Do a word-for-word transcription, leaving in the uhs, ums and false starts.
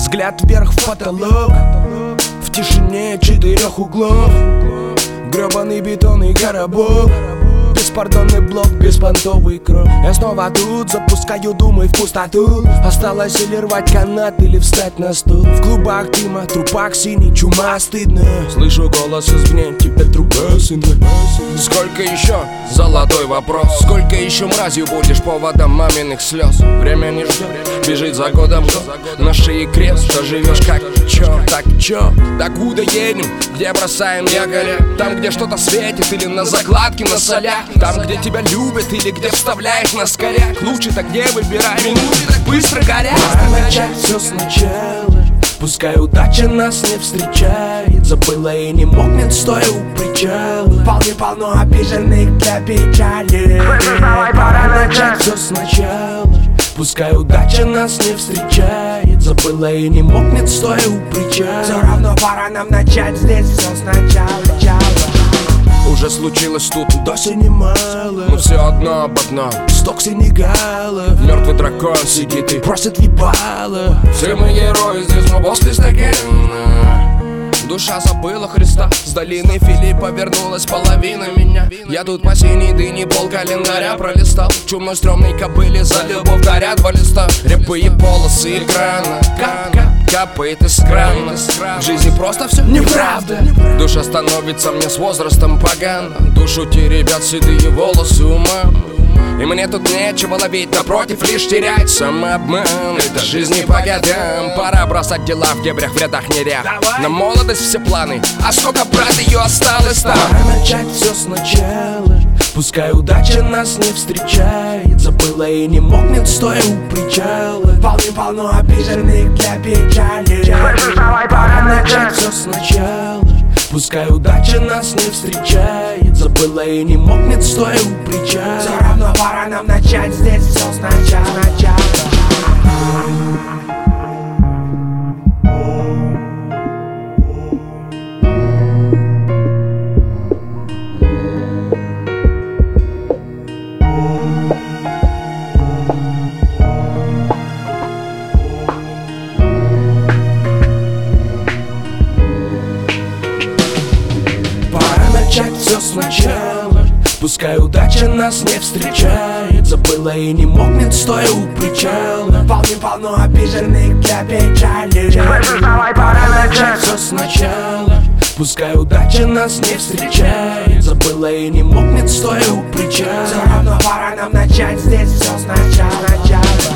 Взгляд вверх в потолок, в тишине четырех углов. Гребаный бетонный коробок, беспардонный блок, беспонтовый кров. Я снова тут, запускаю думы в пустоту. Осталось или рвать канат, или встать на стул. В клубах дыма, трупак синий, чума стыдная. Слышу голос извне, тебе труба, сын. Сколько еще? Золотой вопрос. Сколько еще мразью будешь поводом маминых слез? Время не ждет, бежит за годом год. На шее крест, что живешь как черт. Так чё? Докуда едем? Где бросаем якоря? Там, где что-то светит, или на закладке на солях? Там, где тебя любят, или где вставляешь на скоряк? Лучше-то где выбирай, минуты так быстро горят. Пора начать все сначала. Пускай удача нас не встречает. Забыла и не мокнет, стоя у причала. Полне-полно обиженных для печали. Пора начать все сначала. Пускай удача нас не встречает. Забыла и не мокнет, стоя у причала. Все равно пора нам начать здесь все сначала. Уже случилось тут доси немало, но все одно об одном. Сток Сенегала, мертвый дракон сидит и просит ебало. Все мы герои здесь, но после стакана. Душа забыла Христа, с долины Филиппа вернулась половина меня. Я тут по синей дыне пол календаря пролистал. Чумной стрёмной кобыле за любовь горят два листа. Рябые полосы экрана, кап-кап, капает из крана. В жизни просто все неправда. Душа становится мне с возрастом погано. Душу теребят седые волосы у мамы. И мне тут нечего ловить, напротив лишь терять самообман. Это жизнь не по годам. Пора бросать дела в дебрях, в рядах нерях. На молодость все планы, а сколько, брат, ее осталось там? Пора начать все сначала. Пускай удача нас не встречает. Забыла и не мокнет, стоя у причала. Полне-полно обиженных для печали. Пора начать все сначала. Пускай удача нас не встречает. Забыла и не мокнет, стоя у причала. Все равно пора нам начать здесь все сначала. Начать все сначала. Пускай удача нас не встречает. Забыла и не мокнет, стоя у причала. Полне-полно обиженных для печали. Пора начать все сначала. Пускай удача нас не встречает. Забыла и не мокнет, стоя у причала. Все равно пора нам начать здесь все сначала.